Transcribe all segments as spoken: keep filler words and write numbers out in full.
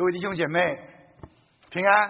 位弟兄姐妹平安。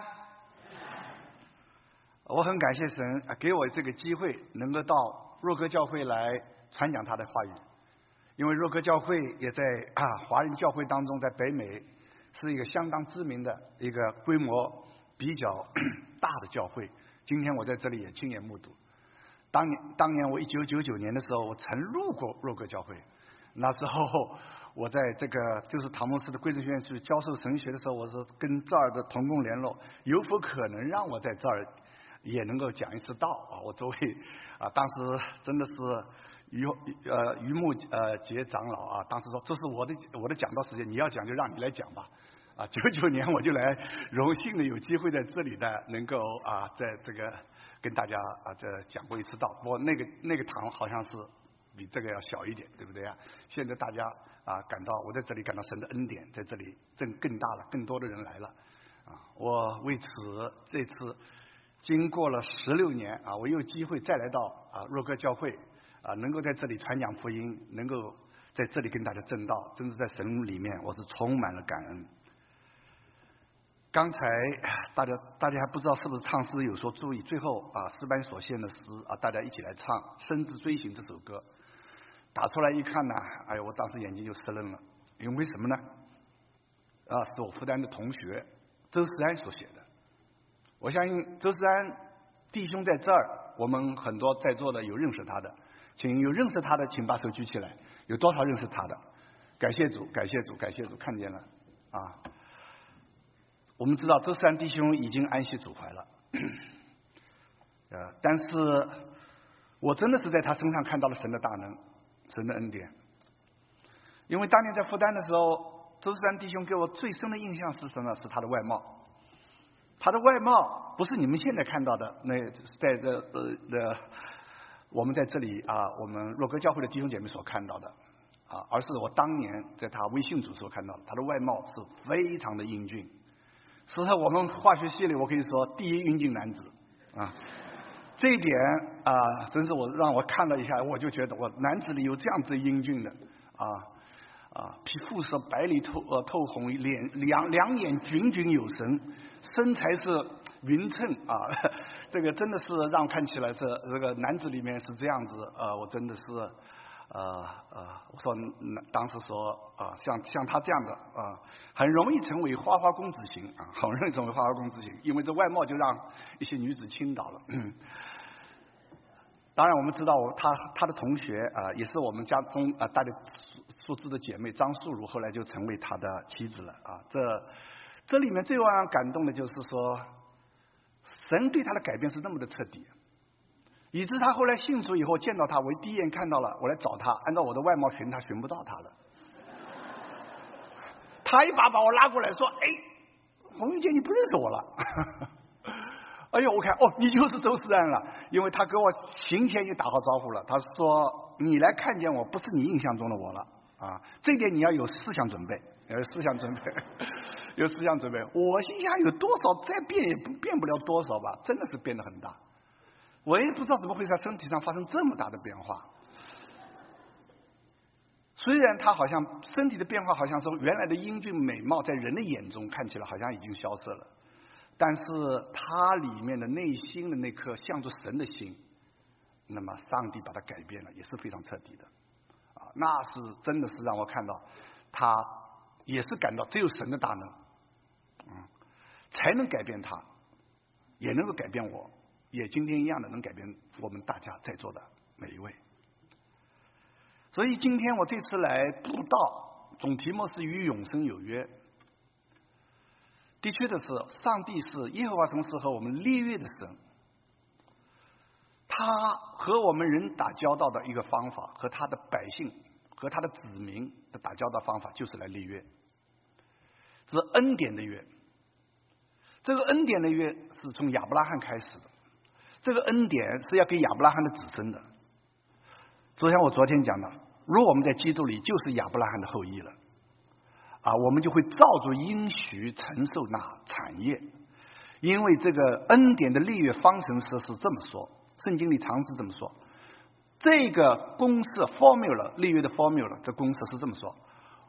我很感谢神给我这个机会能够到若歌教会来传讲他的话语，因为若歌教会也在啊华人教会当中，在北美是一个相当知名的一个规模比较大的教会。今天我在这里也亲眼目睹。当年当年我一九九九年的时候，我曾路过若歌教会，那时候我在这个就是唐蒙斯的贵族学院去教授神学的时候，我是跟这儿的同工联络，有否可能让我在这儿也能够讲一次道啊？我作为啊，当时真的是于呃于木呃杰长老啊，当时说这是我的我的讲道时间，你要讲就让你来讲吧。啊，九九年我就来荣幸的有机会在这里的能够啊，在这个跟大家啊这讲过一次道。不过那个那个堂好像是比这个要小一点，对不对啊？现在大家啊感到我在这里感到神的恩典，在这里更更大了，更多的人来了啊！我为此这次经过了十六年啊，我有机会再来到啊若歌教会啊，能够在这里传讲福音，能够在这里跟大家证道，真是在神里面我是充满了感恩。刚才大家大家还不知道是不是唱诗有所注意，最后啊诗班所献的诗啊，大家一起来唱《深知追寻》这首歌。打出来一看呢，哎呀，我当时眼睛就湿愣了，因为什么呢？啊，是我复旦的同学周世安所写的。我相信周世安弟兄在这儿，我们很多在座的有认识他的，请有认识他的请把手举起来。有多少认识他的？感谢主，感谢主，感谢主，看见了啊！我们知道周世安弟兄已经安息主怀了，呃，但是我真的是在他身上看到了神的大能，神的恩典。因为当年在复旦的时候，周世安弟兄给我最深的印象是什么？是他的外貌。他的外貌不是你们现在看到的那在这呃的我们在这里啊，我们若歌教会的弟兄姐妹所看到的啊，而是我当年在他微信组所看到的。他的外貌是非常的英俊。是在我们化学系里，我可以说第一英俊男子啊，这一点啊，真是我让我看了一下，我就觉得我男子里有这样子英俊的啊啊，皮肤是白里透呃透红，脸两两眼炯炯有神，身材是匀称啊，这个真的是让看起来是这个男子里面是这样子啊，我真的是。呃呃，我说当时说啊、呃，像像他这样的啊、呃，很容易成为花花公子型啊，很容易成为花花公子型，因为这外貌就让一些女子倾倒了。嗯、当然，我们知道他他的同学啊、呃，也是我们家中啊、呃、大家熟知的姐妹张素如，后来就成为他的妻子了啊。这这里面最让人感动的就是说，神对他的改变是那么的彻底。以致他后来信主以后见到他，我第一眼看到了，我来找他，按照我的外貌寻他，寻不到他了。他一把把我拉过来说：“哎，洪玉杰，你不认识我了？”哎呦，我看哦，你就是周世安了，因为他跟我行前就打好招呼了。他说：“你来看见我，不是你印象中的我了啊，这点你要有思想准备，有思想准备，有思想准备。”我心想有多少再变也不变不了多少吧，真的是变得很大。我也不知道怎么会在身体上发生这么大的变化。虽然他好像身体的变化，好像说原来的英俊美貌在人的眼中看起来好像已经消失了，但是他里面的内心的那颗向着神的心，那么上帝把他改变了，也是非常彻底的啊，那是真的是让我看到他也是感到只有神的大能，嗯，才能改变他，也能够改变我。也今天一样的能改变我们大家在座的每一位。所以今天我这次来布道，总题目是与永生有约。的确的是，上帝是耶和华神是和我们立约的神，他和我们人打交道的一个方法，和他的百姓和他的子民的打交道方法就是来立约，是恩典的约。这个恩典的约是从亚伯拉罕开始的。这个恩典是要给亚伯拉罕的子孙的。就像我昨天讲的，如果我们在基督里就是亚伯拉罕的后裔了啊，我们就会照着应许承受那产业。因为这个恩典的立约方程式是这么说，圣经里常是这么说，这个公式 formula 立约的 formula 这公式是这么说：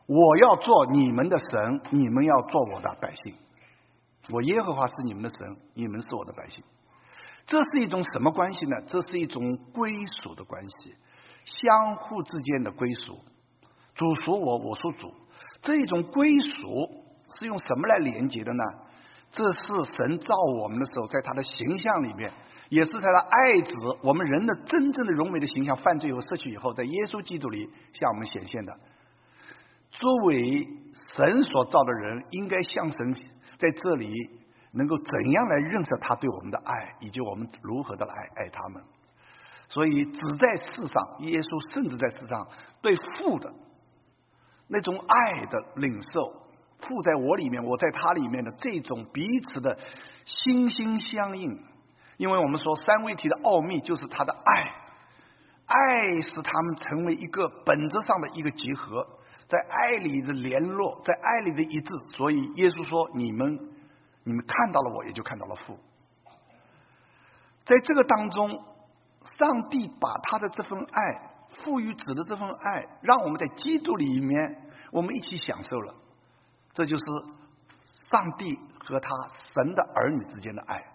我要做你们的神，你们要做我的百姓。我耶和华是你们的神，你们是我的百姓。这是一种什么关系呢？这是一种归属的关系，相互之间的归属。主属我，我属主。这一种归属是用什么来连接的呢？这是神造我们的时候，在他的形象里面，也是在他爱子我们人的真正的荣美的形象犯罪后失去以后，在耶稣基督里向我们显现的。作为神所造的人，应该向神在这里能够怎样来认识他对我们的爱，以及我们如何的来爱他们。所以只在世上，耶稣甚至在世上对父的那种爱的领受，父在我里面，我在他里面的这种彼此的心心相印。因为我们说三位体的奥秘就是他的爱，爱使他们成为一个本质上的一个结合，在爱里的联络，在爱里的一致。所以耶稣说，你们你们看到了我，也就看到了父。在这个当中，上帝把他的这份爱赋予子的这份爱，让我们在基督里面我们一起享受了。这就是上帝和他神的儿女之间的爱。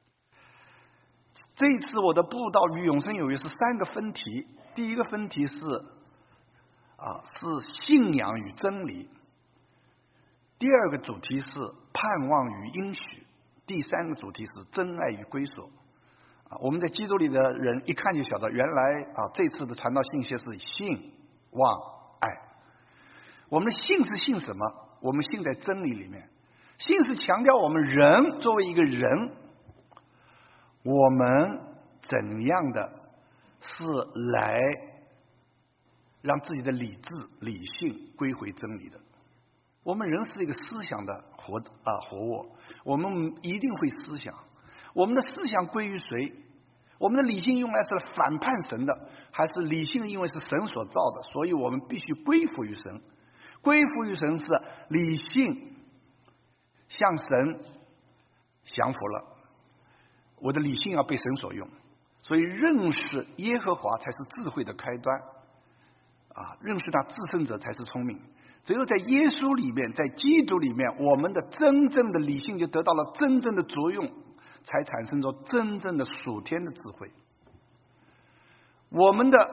这一次我的布道与永生有约是三个分题。第一个分题是啊，是信仰与真理。第二个主题是盼望与应许。第三个主题是真爱与归属。啊，我们在基督里的人一看就晓得，原来啊，这次的传道信息是信望爱。我们的信是信什么？我们信在真理里面。信是强调我们人作为一个人，我们怎样的是来让自己的理智理性归回真理的。我们人是一个思想的活啊活物，我们一定会思想。我们的思想归于谁？我们的理性用来是反叛神的，还是理性因为是神所造的，所以我们必须归服于神。归服于神是理性向神降服了，我的理性要被神所用，所以认识耶和华才是智慧的开端啊！认识他至圣者才是聪明。只有在耶稣里面，在基督里面，我们的真正的理性就得到了真正的作用，才产生着真正的属天的智慧。我们的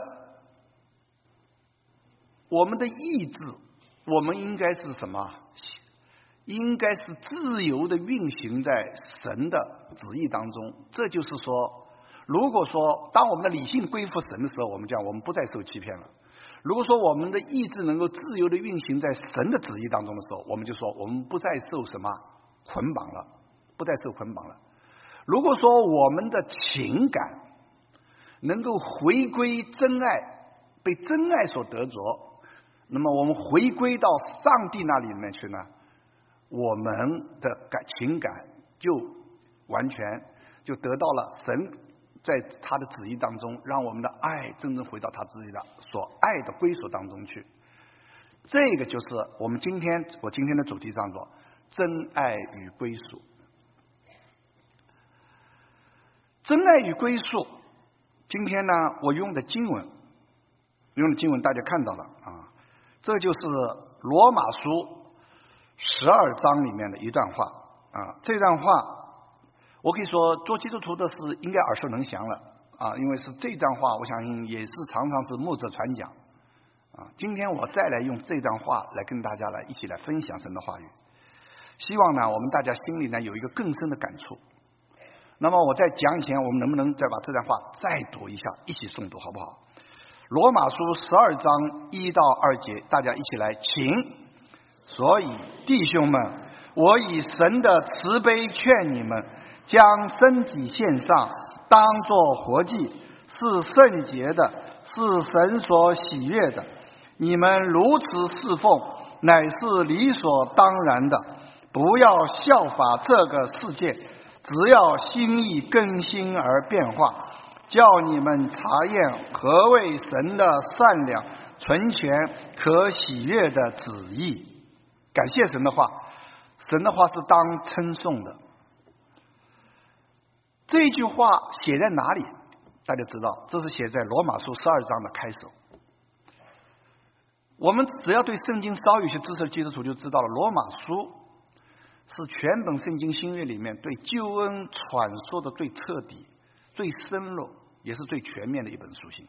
我们的意志，我们应该是什么？应该是自由的运行在神的旨意当中。这就是说，如果说当我们的理性归附神的时候，我们讲我们不再受欺骗了。如果说我们的意志能够自由的运行在神的旨意当中的时候，我们就说我们不再受什么捆绑了，不再受捆绑了。如果说我们的情感能够回归真爱，被真爱所得着，那么我们回归到上帝那里面去呢，我们的感情感就完全就得到了神在他的旨意当中，让我们的爱真正回到他自己的所爱的归属当中去。这个就是我们今天我今天的主题上说真爱与归属。真爱与归属，今天呢我用的经文用的经文大家看到了啊，这就是罗马书十二章里面的一段话啊。这段话我可以说做基督徒的是应该耳熟能详了啊，因为是这段话我相信也是常常是牧者传讲啊。今天我再来用这段话来跟大家来一起来分享神的话语，希望呢我们大家心里呢有一个更深的感触。那么我在讲以前，我们能不能再把这段话再读一下，一起诵读好不好？罗马书十二章一到二节，大家一起来，请。所以弟兄们，我以神的慈悲劝你们，将身体献上，当作活祭，是圣洁的，是神所喜悦的。你们如此侍奉，乃是理所当然的。不要效法这个世界，只要心意更新而变化，叫你们察验何为神的善良、纯全、可喜悦的旨意。感谢神的话，神的话是当称颂的。这句话写在哪里？大家知道，这是写在罗马书十二章的开首。 我们只要对圣经稍有些知识的基础就知道了，罗马书是全本圣经新约里面对救恩阐述的最彻底、最深入，也是最全面的一本书信。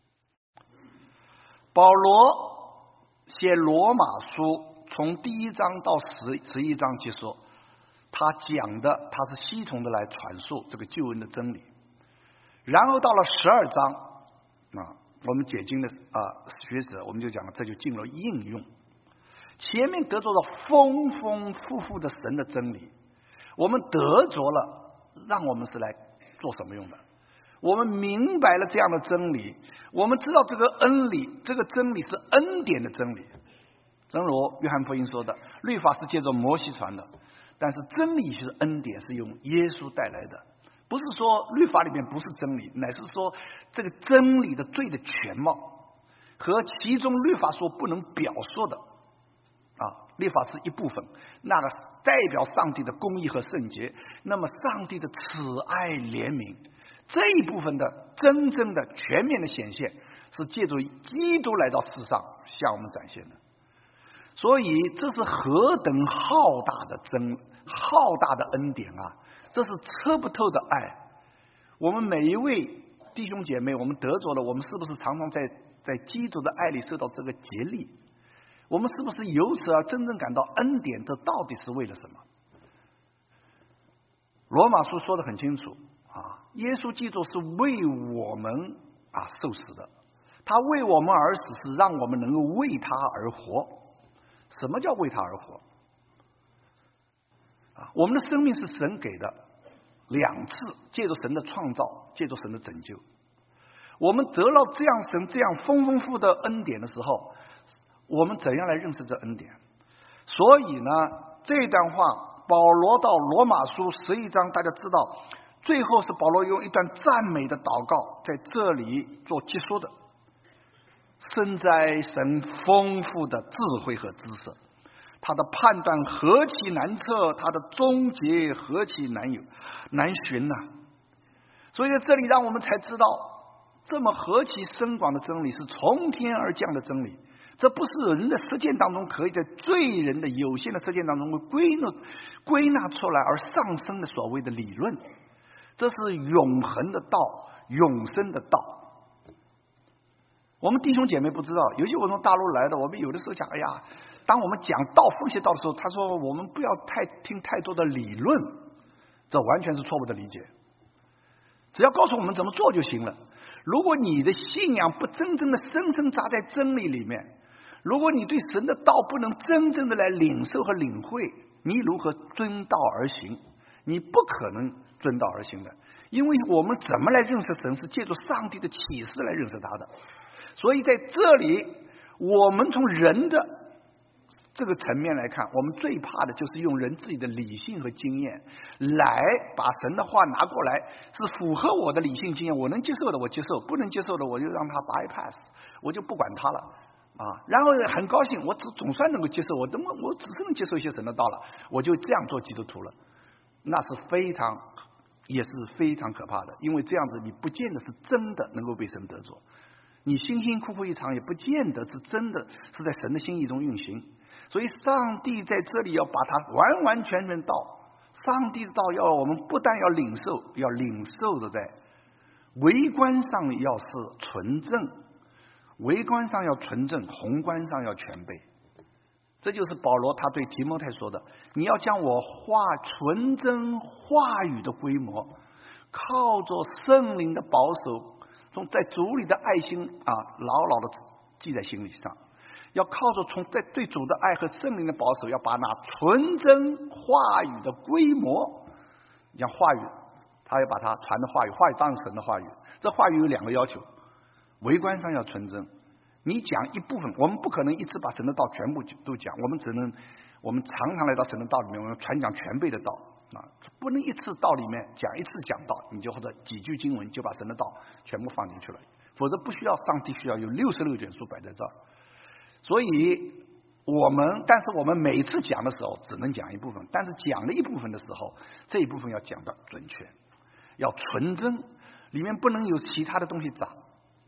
保罗写罗马书从第一章到十十一章结束，他讲的他是系统的来阐述这个救恩的真理。然后到了十二章啊，我们解经的啊学者我们就讲了，这就进入应用。前面得着了丰丰富富的神的真理，我们得着了，让我们是来做什么用的？我们明白了这样的真理，我们知道这个恩理，这个真理是恩典的真理。正如约翰福音说的，律法是借着摩西传的，但是真理是恩典，是用耶稣带来的。不是说律法里面不是真理，乃是说这个真理的罪的全貌和其中律法所不能表述的啊，律法是一部分，那个代表上帝的公义和圣洁，那么上帝的慈爱怜悯这一部分的真正的全面的显现，是借助基督来到世上向我们展现的。所以这是何等浩大的真浩大的恩典啊！这是测不透的爱。我们每一位弟兄姐妹，我们得着了，我们是不是常常在在基督的爱里受到这个竭力？我们是不是由此而真正感到恩典？这到底是为了什么？罗马书说得很清楚啊，耶稣基督是为我们啊受死的，他为我们而死，是让我们能够为他而活。什么叫为他而活？啊，我们的生命是神给的，两次借着神的创造，借着神的拯救，我们得到这样神这样丰丰富的恩典的时候，我们怎样来认识这恩典？所以呢，这段话保罗到罗马书十一章，大家知道，最后是保罗用一段赞美的祷告在这里做结束的。身在神丰富的智慧和知识，他的判断何其难测，他的终结何其难有难寻呐、啊！所以在这里让我们才知道，这么何其深广的真理是从天而降的真理，这不是人的实践当中可以在罪人的有限的实践当中归纳归纳出来而上升的所谓的理论，这是永恒的道，永生的道。我们弟兄姐妹不知道，尤其我从大陆来的，我们有的时候讲，哎呀，当我们讲道分析道的时候，他说我们不要太听太多的理论，这完全是错误的理解。只要告诉我们怎么做就行了。如果你的信仰不真正的深深扎在真理里面，如果你对神的道不能真正的来领受和领会，你如何遵道而行？你不可能遵道而行的，因为我们怎么来认识神，是借助上帝的启示来认识他的。所以在这里，我们从人的这个层面来看，我们最怕的就是用人自己的理性和经验来把神的话拿过来，是符合我的理性经验，我能接受的我接受，不能接受的我就让他 bypass， 我就不管他了啊。然后很高兴，我只总算能够接受，我怎么我只是能接受一些神的道了，我就这样做基督徒了，那是非常也是非常可怕的，因为这样子你不见得是真的能够被神得着。你辛辛苦苦一场，也不见得是真的是在神的心意中运行。所以上帝在这里要把它完完全全道，上帝的道要我们不但要领受，要领受的在微观上要是纯正，微观上要纯正，宏观上要全备。这就是保罗他对提摩太说的，你要将我话纯真话语的规模，靠着圣灵的保守，从在主里的爱心啊，牢牢的记在心里上，要靠着从在对主的爱和圣灵的保守，要把那纯真话语的规模，像话语，他要把它传的话语，话语当成神的话语。这话语有两个要求，微观上要纯真，你讲一部分，我们不可能一次把神的道全部都讲，我们只能，我们常常来到神的道里面，我们传讲全备的道。啊，不能一次道里面讲一次讲道，你就或者几句经文就把神的道全部放进去了，否则不需要，上帝需要有六十六卷书摆在这儿。所以我们，但是我们每次讲的时候只能讲一部分，但是讲了一部分的时候，这一部分要讲的准确，要纯真，里面不能有其他的东西杂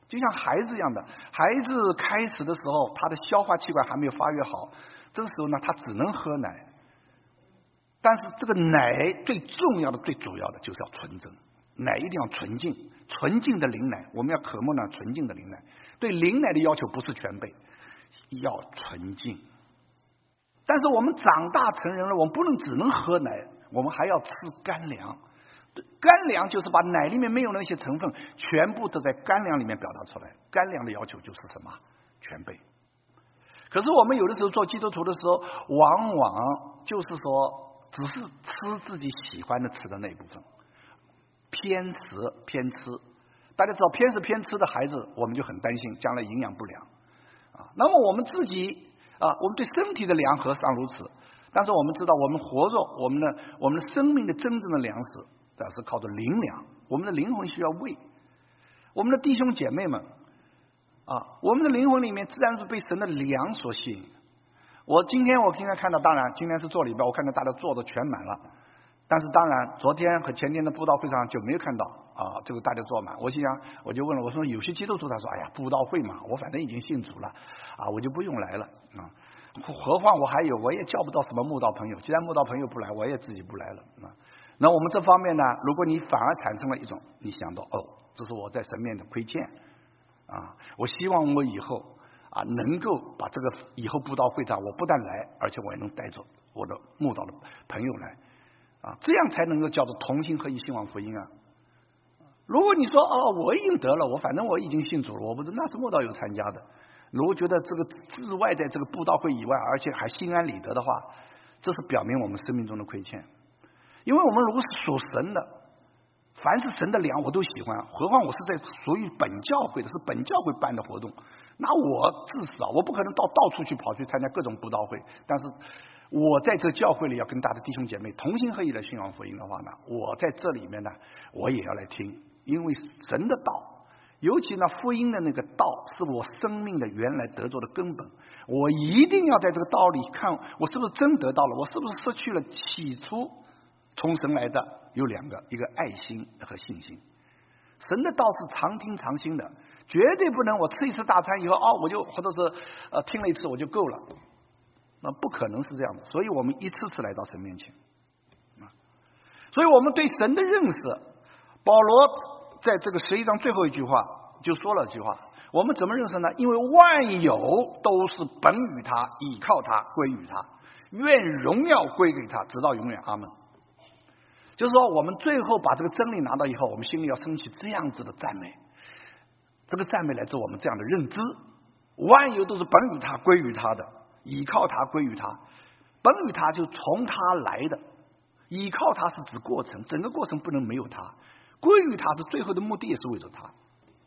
就像孩子一样的，孩子开始的时候，他的消化器官还没有发育好，这个时候呢，他只能喝奶。但是这个奶最重要的、最主要的就是要纯正，奶一定要纯净，纯净的灵奶，我们要渴慕呢纯净的灵奶。对灵奶的要求不是全备，要纯净。但是我们长大成人了，我们不能只能喝奶，我们还要吃干粮。干粮就是把奶里面没有那些成分全部都在干粮里面表达出来。干粮的要求就是什么？全备。可是我们有的时候做基督徒的时候，往往就是说只是吃自己喜欢的吃的那一部分，偏食偏吃。大家知道偏食偏吃的孩子，我们就很担心将来营养不良啊。那么我们自己啊，我们对身体的粮何尝如此？但是我们知道，我们活着，我们的我们的生命的真正的粮食，这是靠着灵粮。我们的灵魂需要喂。我们的弟兄姐妹们啊，我们的灵魂里面自然是被神的粮所吸引。我今天我今天看到，当然今天是做礼拜，我看到大家坐的全满了。但是当然，昨天和前天的布道会上就没有看到啊，这个大家坐满。我心想，我就问了，我说有些基督徒他说，哎呀，布道会嘛，我反正已经信主了啊，我就不用来了啊。何况我还有，我也叫不到什么慕道朋友。既然慕道朋友不来，我也自己不来了啊。那我们这方面呢，如果你反而产生了一种，你想到哦，这是我在神面的亏欠啊，我希望我以后啊能够把这个以后布道会上，我不但来，而且我也能带着我的慕道的朋友来。啊，这样才能够叫做同心合一兴旺福音啊！如果你说哦，我已经得了，我反正我已经信主了，我不是那是慕道友参加的。如果觉得这个之外在这个布道会以外，而且还心安理得的话，这是表明我们生命中的亏欠。因为我们如果是属神的，凡是神的粮我都喜欢，何况我是在属于本教会的，是本教会办的活动，那我至少我不可能到到处去跑去参加各种布道会，但是我在这教会里要跟大家弟兄姐妹同心合意的宣扬福音的话呢，我在这里面呢，我也要来听，因为神的道，尤其呢福音的那个道，是我生命的原来得着的根本。我一定要在这个道里看，我是不是真得到了，我是不是失去了起初从神来的有两个，一个爱心和信心。神的道是常听常新的，绝对不能我吃一次大餐以后哦，我就或者是呃听了一次我就够了。那不可能是这样的，所以我们一次次来到神面前啊。所以我们对神的认识，保罗在这个十一章最后一句话就说了一句话，我们怎么认识呢？因为万有都是本于他，倚靠他，归于他，愿荣耀归给他，直到永远，阿们。就是说我们最后把这个真理拿到以后，我们心里要升起这样子的赞美，这个赞美来自我们这样的认知，万有都是本于他，归于他的，倚靠他，归于他，本于他就从他来的，倚靠他是指过程，整个过程不能没有他，归于他是最后的目的也是为着他，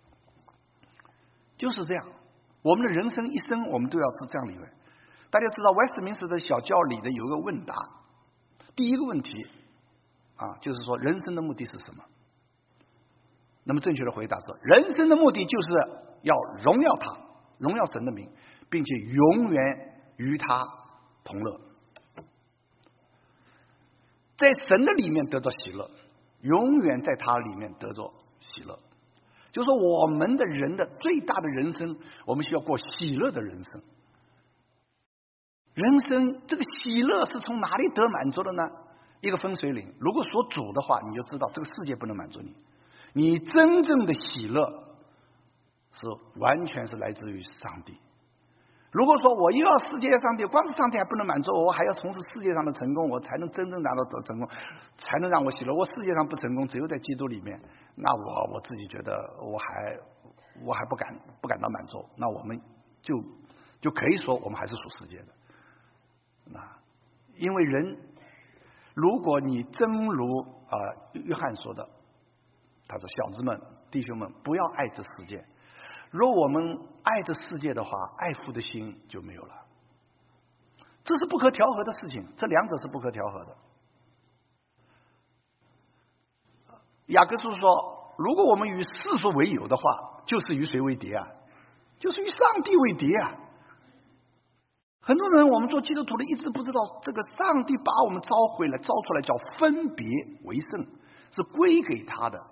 就是这样。我们的人生一生我们都要是这样理会。大家知道威斯敏斯特小教里的有一个问答，第一个问题啊，就是说人生的目的是什么？那么正确的回答是，人生的目的就是要荣耀他，荣耀神的名，并且永远与他同乐，在神的里面得着喜乐，永远在他里面得着喜乐。就是说我们的人的最大的人生，我们需要过喜乐的人生。人生这个喜乐是从哪里得满足的呢？一个分水岭，如果说主的话，你就知道这个世界不能满足你，你真正的喜乐是完全是来自于上帝。如果说我又要世界上帝，光是上帝还不能满足我，我还要从事世界上的成功，我才能真正拿到成功，才能让我喜乐。我世界上不成功，只有在基督里面，那我我自己觉得我还我还不敢不感到满足，那我们就就可以说我们还是属世界的。那因为人，如果你真如啊、呃、约翰说的，他说小子们弟兄们不要爱这世界，如果我们爱这世界的话，爱父的心就没有了。这是不可调和的事情，这两者是不可调和的。雅各书说，如果我们与世俗为友的话，就是与谁为敌啊？就是与上帝为敌啊！很多人我们做基督徒的一直不知道，这个上帝把我们召回来、召出来叫分别为圣，是归给他的。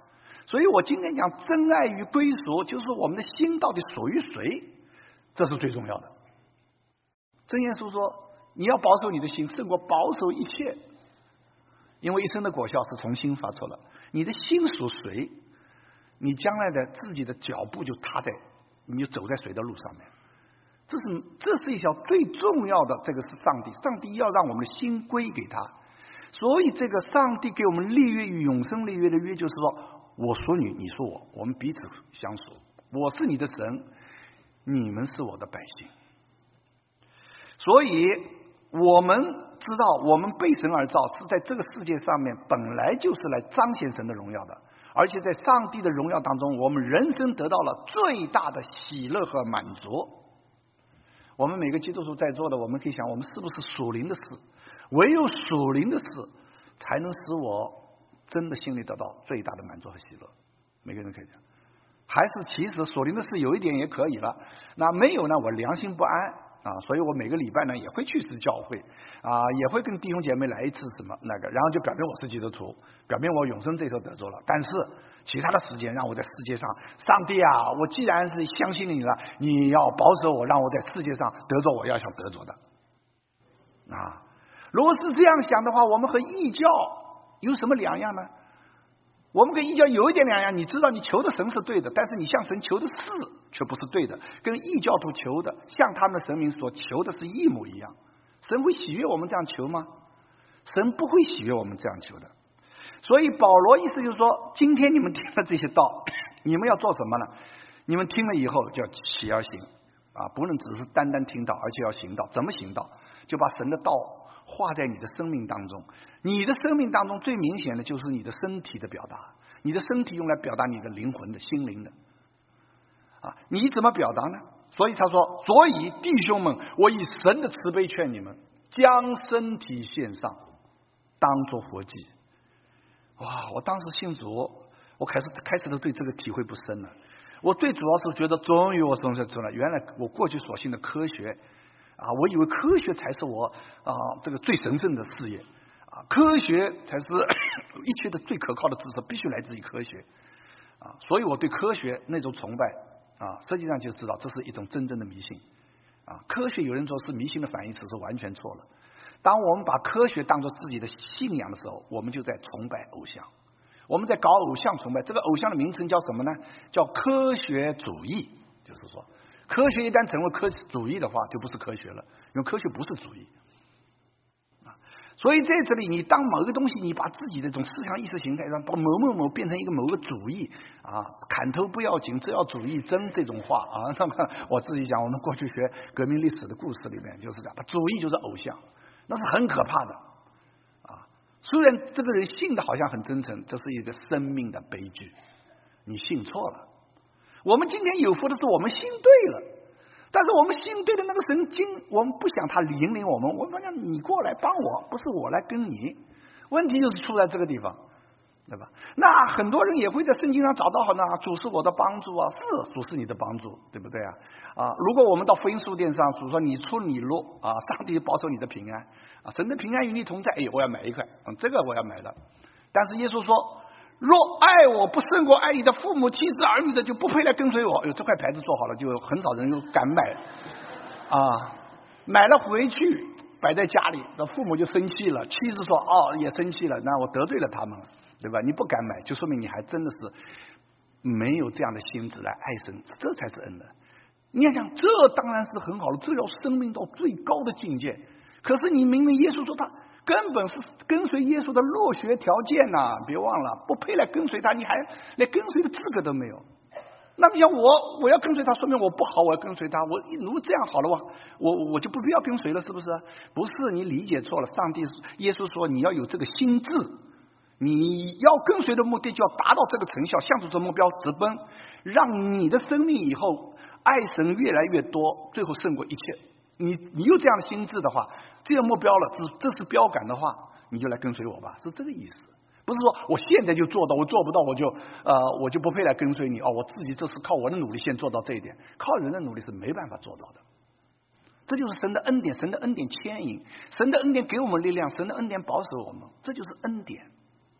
所以我今天讲真爱与归属，就是我们的心到底属于谁，这是最重要的。箴言书说，你要保守你的心，胜过保守一切，因为一生的果效是从心发出的。你的心属谁，你将来的自己的脚步就踏在，你就走在谁的路上面。这是这是一条最重要的，这个是上帝，上帝要让我们的心归给他。所以这个上帝给我们立约与永生立约的约，就是说，我属你，你属我，我们彼此相属，我是你的神，你们是我的百姓。所以我们知道，我们被神而造，是在这个世界上面本来就是来彰显神的荣耀的，而且在上帝的荣耀当中，我们人生得到了最大的喜乐和满足。我们每个基督徒在座的，我们可以想，我们是不是属灵的事？唯有属灵的事，才能使我真的心里得到最大的满足和喜乐。每个人可以讲，还是其实属灵的事有一点也可以了，那没有呢，我良心不安啊，所以我每个礼拜呢也会去次教会啊，也会跟弟兄姐妹来一次什么那个，然后就表明我是基督徒，表明我永生这头得着了。但是其他的时间让我在世界上，上帝啊，我既然是相信你了，你要保守我，让我在世界上得着我要想得着的啊。如果是这样想的话，我们和异教有什么两样呢？我们跟异教有一点两样，你知道你求的神是对的，但是你向神求的事却不是对的，跟异教徒求的，向他们的神明所求的是一模一样。神会喜悦我们这样求吗？神不会喜悦我们这样求的。所以保罗意思就是说，今天你们听了这些道，你们要做什么呢？你们听了以后就要起而行啊，不能只是单单听到，而且要行道。怎么行道？就把神的道化在你的生命当中。你的生命当中最明显的就是你的身体的表达，你的身体用来表达你的灵魂的心灵的啊，你怎么表达呢？所以他说，所以弟兄们，我以神的慈悲劝你们，将身体献上，当作活祭。哇！我当时信主，我开始开始都对这个体会不深了。我最主要是觉得，终于我总结出来，原来我过去所信的科学啊，我以为科学才是我啊这个最神圣的事业啊，科学才是一切的最可靠的知识，必须来自于科学啊，所以我对科学那种崇拜啊，实际上就知道这是一种真正的迷信啊。科学有人说是迷信的反义词，是完全错了。当我们把科学当作自己的信仰的时候，我们就在崇拜偶像，我们在搞偶像崇拜。这个偶像的名称叫什么呢？叫科学主义。就是说，科学一旦成为科学主义的话，就不是科学了，因为科学不是主义啊。所以在这里，你当某个东西，你把自己的这种思想意识形态上，把某某某变成一个某个主义啊，砍头不要紧，只要主义真这种话啊。那么我自己讲，我们过去学革命历史的故事里面就是这样，把主义就是偶像。那是很可怕的啊！虽然这个人信的好像很真诚，这是一个生命的悲剧。你信错了。我们今天有福的是我们信对了，但是我们信对的那个神经，我们不想他引领我们，我们想你过来帮我，不是我来跟你。问题就是出在这个地方，对吧？那很多人也会在圣经上找到好呢，主是我的帮助啊，是主是你的帮助，对不对啊？啊，如果我们到福音书店上，主说你出你入啊，上帝保守你的平安啊，神的平安与你同在。哎，我要买一块，嗯，这个我要买的。但是耶稣说，若爱我不胜过爱你的父母、妻子、儿女的，就不配来跟随我。有这块牌子做好了，就很少人敢买啊，买了回去摆在家里，那父母就生气了，妻子说哦也生气了，那我得罪了他们了。对吧？你不敢买，就说明你还真的是没有这样的心智来爱神，这才是恩的。你要想，这当然是很好的，这要生命到最高的境界。可是你明明耶稣说他根本是跟随耶稣的入学条件呐、啊，别忘了，不配来跟随他，你还连跟随的资格都没有。那么像我，我要跟随他，说明我不好，我要跟随他。我如果这样好了话，我我就不必要跟随了，是不是？不是，你理解错了。上帝耶稣说你要有这个心智。你要跟随的目的就要达到这个成效，向着这目标直奔，让你的生命以后爱神越来越多，最后胜过一切。你你有这样的心智的话，这个目标了，这这是标杆的话，你就来跟随我吧，是这个意思。不是说我现在就做到，我做不到我就呃我就不配来跟随你哦，我自己这是靠我的努力先做到这一点，靠人的努力是没办法做到的。这就是神的恩典，神的恩典牵引，神的恩典给我们力量，神的恩典保守我们，这就是恩典。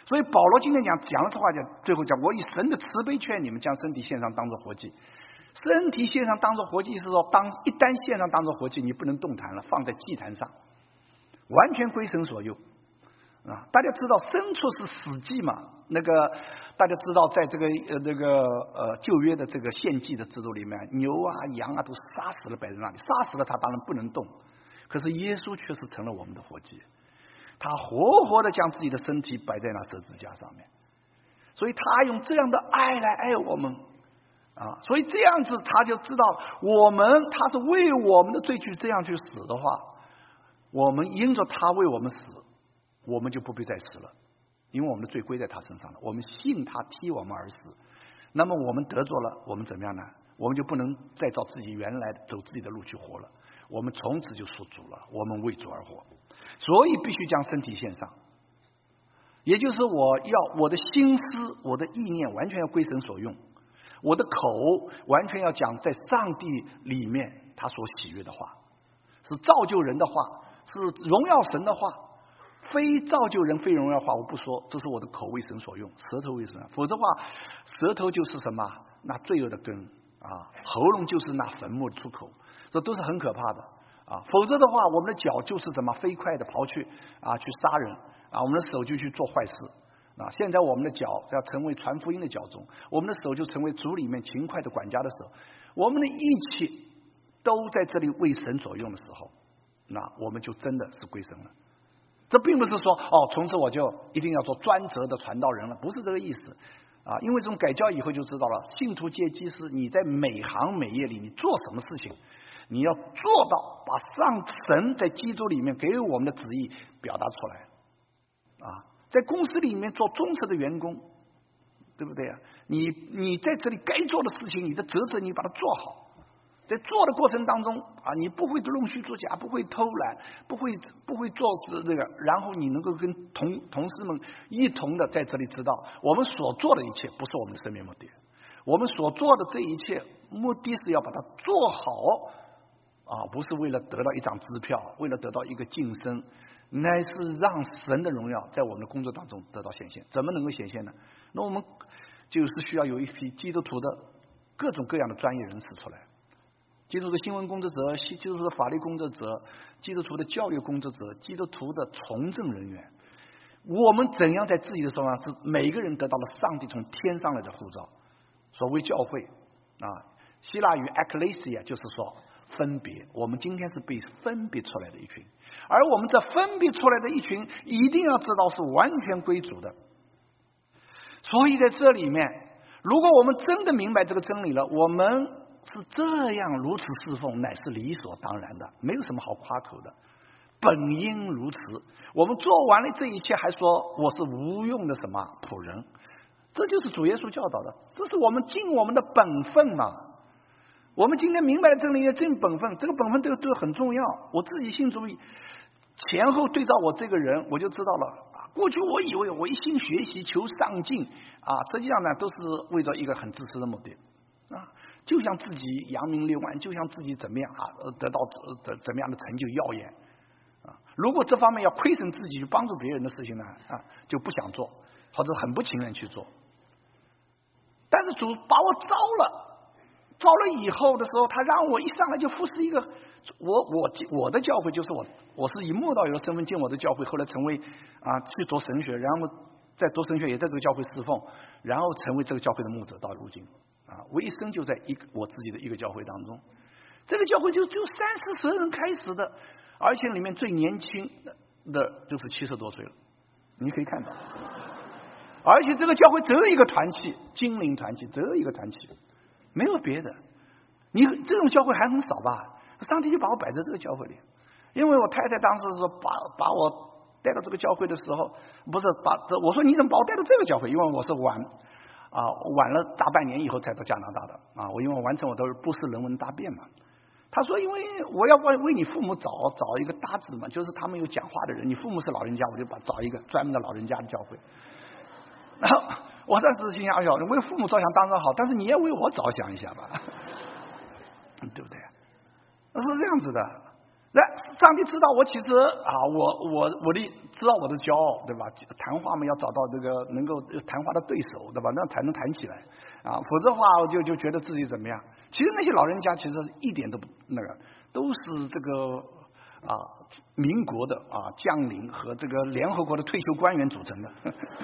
所以保罗今天讲讲了这话，讲最后讲，我以神的慈悲劝你们，将身体献上当作活祭。身体献上当作活祭是说，当一旦献上当作活祭，你不能动弹了，放在祭坛上，完全归神所有啊！大家知道牲畜是死祭嘛？那个大家知道，在这个呃那个呃旧约的这个献祭的制度里面，牛啊羊啊都杀死了摆在那里，杀死了它当然不能动，可是耶稣却是成了我们的活祭，他活活的将自己的身体摆在那十字架上面，所以他用这样的爱来爱我们啊！所以这样子他就知道我们他是为我们的罪去这样去死的话，我们因着他为我们死，我们就不必再死了，因为我们的罪归在他身上了。我们信他替我们而死，那么我们得着了，我们怎么样呢？我们就不能再照自己原来走自己的路去活了，我们从此就属主了，我们为主而活，所以必须将身体献上。也就是我要我的心思我的意念完全要归神所用，我的口完全要讲在上帝里面他所喜悦的话，是造就人的话，是荣耀神的话，非造就人非荣耀话我不说，这是我的口为神所用，舌头为神，否则的话舌头就是什么？那罪恶的根啊，喉咙就是那坟墓的出口，这都是很可怕的啊！否则的话，我们的脚就是怎么飞快的跑去啊去杀人啊，我们的手就去做坏事啊！现在我们的脚要成为传福音的脚中，我们的手就成为主里面勤快的管家的手，我们的一切都在这里为神所用的时候，那我们就真的是归神了。这并不是说哦，从此我就一定要做专责的传道人了，不是这个意思啊！因为这种改教以后就知道了，信徒皆祭司，你在每行每业里你做什么事情，你要做到把上神在基督里面给我们的旨意表达出来啊！在公司里面做忠实的员工，对不对啊？你你在这里该做的事情，你的职责你把它做好。在做的过程当中啊，你不会弄虚作假，不会偷懒，不会不会做这个，然后你能够跟同同事们一同的在这里知道，我们所做的一切不是我们的生命目的，我们所做的这一切目的是要把它做好啊，不是为了得到一张支票，为了得到一个晋升，乃是让神的荣耀在我们的工作当中得到显现。怎么能够显现呢？那我们就是需要有一批基督徒的各种各样的专业人士出来。基督徒的新闻工作者，基督徒的法律工作者，基督徒的教育工作者，基督徒的从政人员，我们怎样在自己的手上是每一个人得到了上帝从天上来的呼召。所谓教会啊，希腊语 ekklesia 就是说分别，我们今天是被分别出来的一群，而我们这分别出来的一群一定要知道是完全归主的。所以在这里面，如果我们真的明白这个真理了，我们是这样如此侍奉，乃是理所当然的，没有什么好夸口的，本应如此。我们做完了这一切，还说我是无用的什么仆人，这就是主耶稣教导的，这是我们尽我们的本分嘛。我们今天明白了真理要尽本分，这个本分对对很重要。我自己信主义前后对照我这个人，我就知道了啊。过去我以为我一心学习求上进啊，实际上呢都是为着一个很自私的目的啊。就像自己扬名立万，就像自己怎么样啊，得到怎怎么样的成就耀眼啊。如果这方面要亏损自己去帮助别人的事情呢啊，就不想做，或者很不情愿去做。但是主把我招了，招了以后的时候，他让我一上来就服侍一个我我我的教会，就是我我是以慕道友的身份进我的教会，后来成为啊去读神学，然后在读神学也在这个教会侍奉，然后成为这个教会的牧者，到如今。啊，我一生就在一个我自己的一个教会当中，这个教会就就三四十人开始的，而且里面最年轻的就是七十多岁了，你可以看到，而且这个教会只有一个团契，精灵团契，只有一个团契，没有别的。你这种教会还很少吧？上帝就把我摆在这个教会里，因为我太太当时说把把我带到这个教会的时候，不是把我说你怎么把我带到这个教会？因为我是晚。啊，晚了大半年以后才到加拿大的啊！我因为完成我的博士论文答辩嘛。他说，因为我要为为你父母找找一个搭子嘛，就是他们有讲话的人。你父母是老人家，我就把找一个专门的老人家的教会。然后我当时心想，哎呦，为父母着想当然好，但是你也为我着想一下吧，对不对？是这样子的。 那上帝知道我其实啊，我我我的知道我的骄傲，对吧？谈话嘛，要找到这个能够谈话的对手，对吧？那才能谈起来啊，否则的话，我就就觉得自己怎么样。其实那些老人家其实一点都不那个，都是这个啊民国的啊将领和这个联合国的退休官员组成的。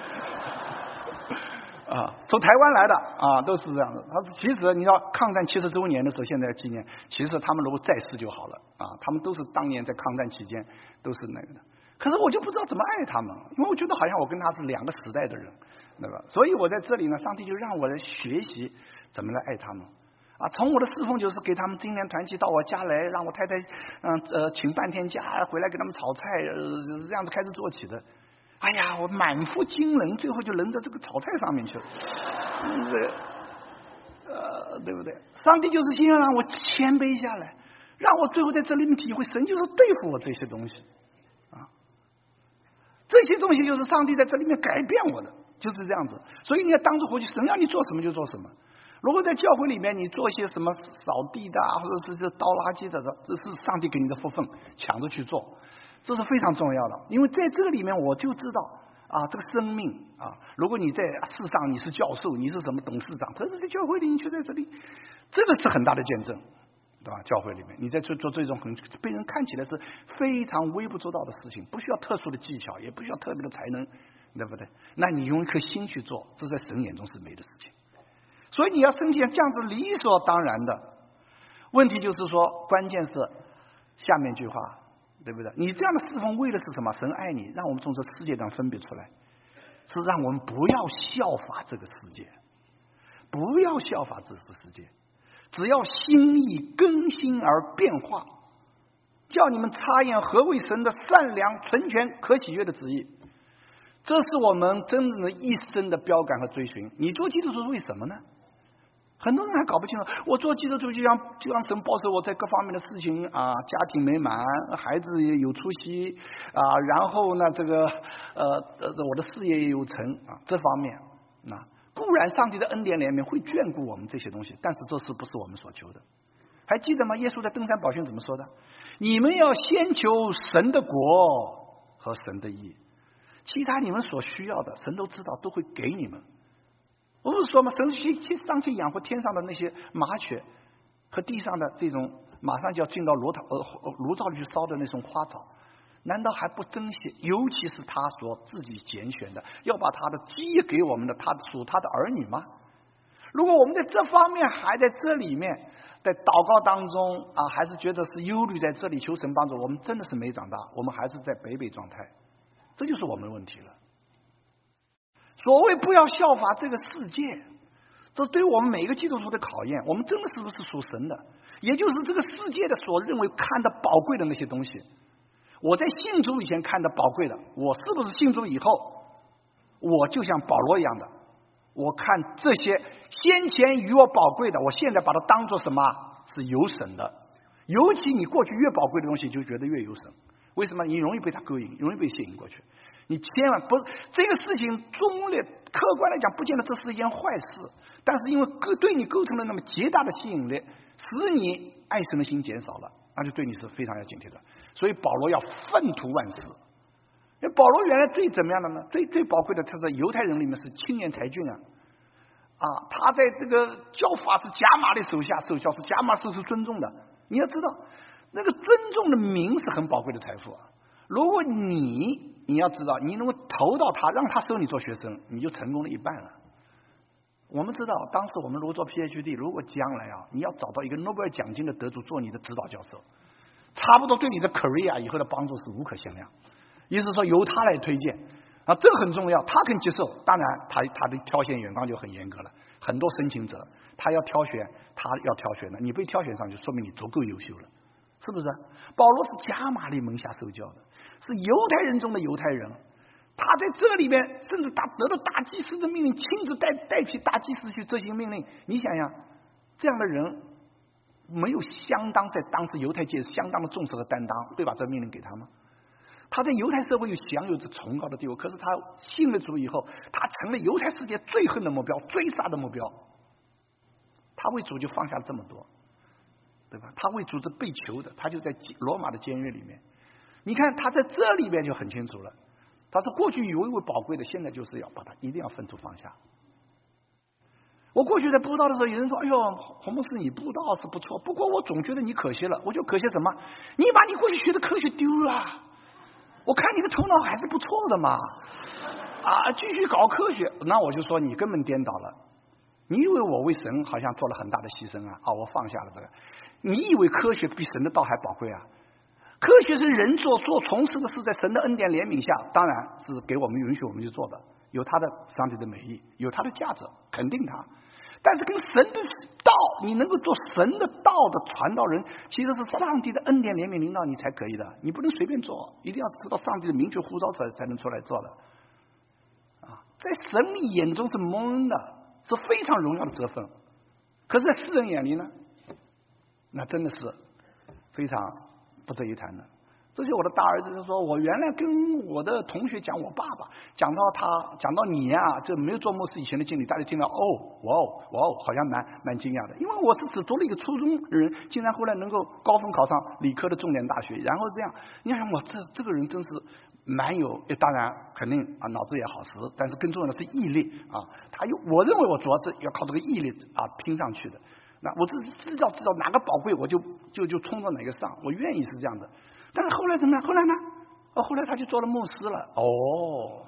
啊，从台湾来的啊，都是这样的。他其实你知道，抗战七十周年的时候，现在纪念，其实他们如果在世就好了啊。他们都是当年在抗战期间都是那个的。可是我就不知道怎么爱他们，因为我觉得好像我跟他是两个时代的人，对吧？所以我在这里呢，上帝就让我来学习怎么来爱他们啊。从我的侍奉就是给他们青年团契到我家来，让我太太嗯呃请半天假回来给他们炒菜，呃这样子开始做起的。哎呀，我满腹经纶，最后就轮到这个炒菜上面去了。这个，呃，对不对？上帝就是希望让我谦卑下来，让我最后在这里面体会，神就是对付我这些东西啊。这些东西就是上帝在这里面改变我的，就是这样子。所以你要当着回去，神让你做什么就做什么。如果在教会里面你做一些什么扫地的啊，或者是倒垃圾的，这是上帝给你的福分，抢着去做。这是非常重要的，因为在这个里面我就知道啊，这个生命啊，如果你在世上你是教授，你是什么董事长，可是在教会里你却在这里，这个是很大的见证，对吧？教会里面你在做做这种很被人看起来是非常微不足道的事情，不需要特殊的技巧，也不需要特别的才能，对不对？那你用一颗心去做，这在神眼中是美的事情。所以你要生前这样子理所当然的。问题就是说，关键是下面一句话。对不对？你这样的侍奉为的是什么？神爱你，让我们从这世界上分别出来，是让我们不要效法这个世界，不要效法这个世界，只要心意更新而变化，叫你们察验何为神的善良、纯全、可喜悦的旨意。这是我们真正的一生的标杆和追寻。你做基督徒是为什么呢？很多人还搞不清楚，我做基督徒就让就让神保守我在各方面的事情啊，家庭美满，孩子也有出息啊，然后呢，这个呃呃我的事业也有成啊，这方面啊，固然上帝的恩典里面会眷顾我们这些东西，但是这是不是我们所求的？还记得吗？耶稣在登山宝训怎么说的？你们要先求神的国和神的义，其他你们所需要的，神都知道，都会给你们。我不是说吗？神去去上去养活天上的那些麻雀和地上的这种马上就要进到炉灶呃炉灶里去烧的那种花草，难道还不珍惜？尤其是他所自己拣选的，要把他的基业给我们的，他属他的儿女吗？如果我们在这方面还在这里面，在祷告当中啊，还是觉得是忧虑在这里求神帮助，我们真的是没长大，我们还是在北北状态，这就是我们的问题了。所谓不要效法这个世界，这对我们每一个基督徒的考验，我们真的是不是属神的？也就是这个世界的所认为看的宝贵的那些东西，我在信主以前看的宝贵的，我是不是信主以后，我就像保罗一样的，我看这些先前与我宝贵的，我现在把它当作什么？是有神的。尤其你过去越宝贵的东西，就觉得越有神。为什么？你容易被它勾引，容易被吸引过去。你千万不，这个事情中立客观来讲，不见得这是一件坏事，但是因为对你构成了那么极大的吸引力，使你爱神的心减少了，那就对你是非常要警惕的。所以保罗要粪图万事。因为保罗原来最怎么样的呢？最最宝贵的，他在犹太人里面是青年才俊啊，啊，他在这个教法是加马的手下受教，是加马受受尊重的。你要知道，那个尊重的名是很宝贵的财富啊。如果你你要知道，你能够投到他，让他收你做学生，你就成功了一半了。我们知道，当时我们如果做 PhD， 如果将来啊，你要找到一个诺贝尔奖金的得主做你的指导教授，差不多对你的 career 以后的帮助是无可限量。意思是说，由他来推荐啊，这个很重要，他肯接受。当然，他他的挑选眼光就很严格了。很多申请者，他要挑选，他要挑选的，你被挑选上，就说明你足够优秀了。是不是？保罗是加马利门下受教的，是犹太人中的犹太人。他在这里面，甚至他得到大祭司的命令，亲自代代替大祭司去执行命令。你想想，这样的人没有相当在当时犹太界相当的重视和担当，会把这命令给他吗？他在犹太社会又享有着崇高的地位，可是他信了主以后，他成了犹太世界最恨的目标，追杀的目标。他为主就放下了这么多。 对吧？他为主子被囚的，他就在罗马的监狱里面。你看他在这里边就很清楚了，他是过去以为为宝贵的，现在就是要把它一定要分出放下。我过去在布道的时候，有人说：“哎呦，洪牧师，你布道是不错，不过我总觉得你可惜了。”我就可惜什么？你把你过去学的科学丢了。我看你的头脑还是不错的嘛，啊，继续搞科学。那我就说你根本颠倒了。你以为我为神好像做了很大的牺牲啊？啊，我放下了这个。你以为科学比神的道还宝贵啊？科学是人做做从事的是在神的恩典怜悯下，当然是给我们允许我们去做的，有它的上帝的美意，有它的价值，肯定它。但是跟神的道，你能够做神的道的传道人，其实是上帝的恩典怜悯领导你才可以的，你不能随便做，一定要知道上帝的明确呼召才才能出来做的。啊，在神你眼中是蒙恩的，是非常荣耀的责分，可是在世人眼里呢，那真的是非常不值一谈的。这些我的大儿子就说，我原来跟我的同学讲我爸爸，讲到他讲到你呀、啊，这没有做牧师以前的经历，大家听到哦，哇哦，哇哦，好像蛮蛮惊讶的，因为我是只读了一个初中人，竟然后来能够高分考上理科的重点大学，然后这样，你想我这这个人真是蛮有，当然肯定啊脑子也好使，但是更重要的是毅力啊，他有我认为我主要是要靠这个毅力啊拼上去的。那我只是知道知道哪个宝贵，我就就就冲到哪个上，我愿意是这样的。但是后来怎么样？后来呢？哦，后来他就做了牧师了。哦，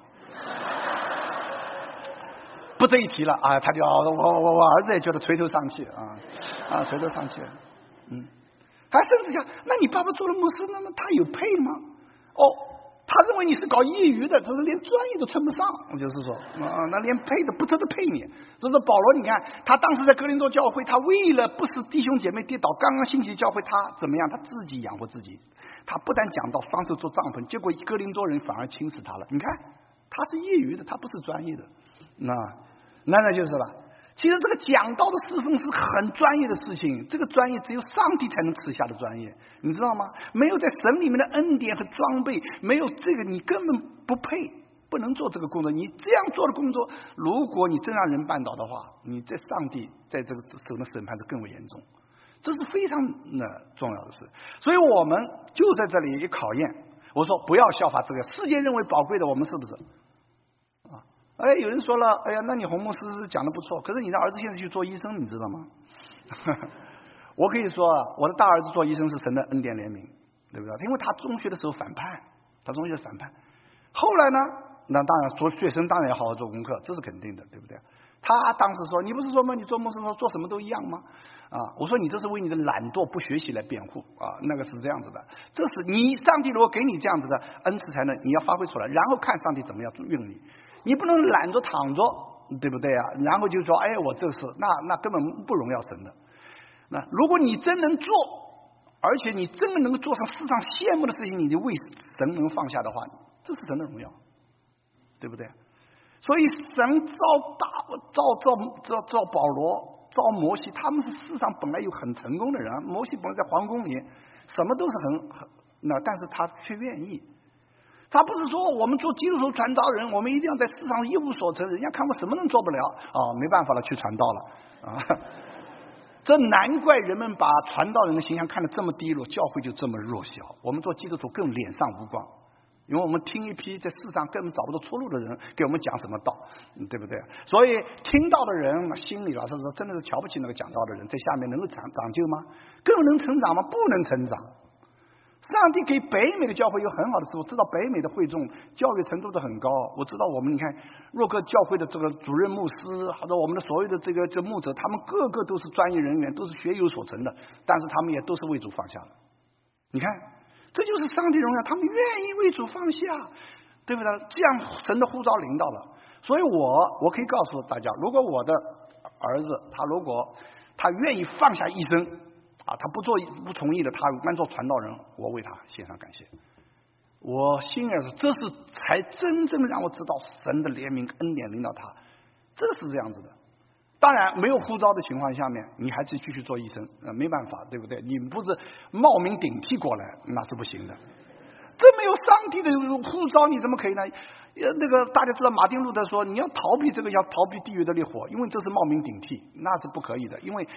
不值一提了啊！他就我我我儿子也觉得垂头丧气啊啊，垂头丧气。嗯，还甚至讲，那你爸爸做了牧师，那么他有配吗？哦，他认为你是搞业余的，就是连专业都称不上。就是说啊，那连配的不值得配你。所以说保罗，你看他当时在哥林多教会，他为了不使弟兄姐妹跌倒，刚刚兴起教会，他怎么样？他自己养活自己。他不但讲到双手做帐篷，结果哥林多人反而轻视他了。你看，他是业余的，他不是专业的。那那那就是了。其实这个讲道的侍奉是很专业的事情，这个专业只有上帝才能赐下的专业，你知道吗？没有在神里面的恩典和装备，没有这个你根本不配，不能做这个工作。你这样做的工作，如果你真让人绊倒的话，你在上帝在这个手的审判是更为严重。这是非常的重要的事，所以我们就在这里一考验。我说不要效法这个世界认为宝贵的，我们是不是？啊，哎，有人说了，哎呀，那你洪牧师讲的不错，可是你的儿子现在去做医生，你知道吗？我可以说啊，我的大儿子做医生是神的恩典怜悯，对不对？因为他中学的时候反叛，他中学反叛，后来呢，那当然做学生当然要好好做功课，这是肯定的，对不对？他当时说，你不是说吗？你做牧师说做什么都一样吗？啊，我说你这是为你的懒惰不学习来辩护啊，那个是这样子的，这是你上帝如果给你这样子的恩赐才能你要发挥出来，然后看上帝怎么样用你，你不能懒着躺着，对不对啊？然后就说哎我这是那那根本不荣耀神的。那如果你真能做，而且你真的能够做上世上羡慕的事情，你就为神能放下的话，这是神的荣耀，对不对？所以神造大造造造造保罗。造摩西，他们是世上本来有很成功的人，摩西本来在皇宫里什么都是很很那，但是他却愿意，他不是说我们做基督徒传道人，我们一定要在世上一无所成，人家看我什么都做不了啊，没办法了，去传道了啊。这难怪人们把传道人的形象看得这么低落，教会就这么弱小，我们做基督徒更脸上无光。因为我们听一批在世上根本找不到出路的人给我们讲什么道，嗯，对不对？所以听到的人心里老实说真的是瞧不起那个讲道的人，在下面能够长长就吗？更能成长吗？不能成长。上帝给北美的教会有很好的事，我知道北美的会众教育程度都很高，我知道我们你看若克教会的这个主任牧师，或者我们的所有的这个这牧者，他们个个都是专业人员，都是学有所成的，但是他们也都是为主放下了。你看。这就是上帝荣耀，他们愿意为主放下，对不对？这样神的呼召领导了。所以我我可以告诉大家，如果我的儿子他如果他愿意放下一生啊，他不做不从意的，他安做传道人，我为他献上感谢。我心里是，这是才真正让我知道神的怜悯恩典领导他，这是这样子的。当然没有呼召的情况下面，你还是继续做医生，呃，没办法，对不对？你不是冒名顶替过来，那是不行的。这没有上帝的呼召，你怎么可以呢？呃，那个大家知道，马丁路德说，你要逃避这个，要逃避地狱的烈火，因为这是冒名顶替，那是不可以的。因为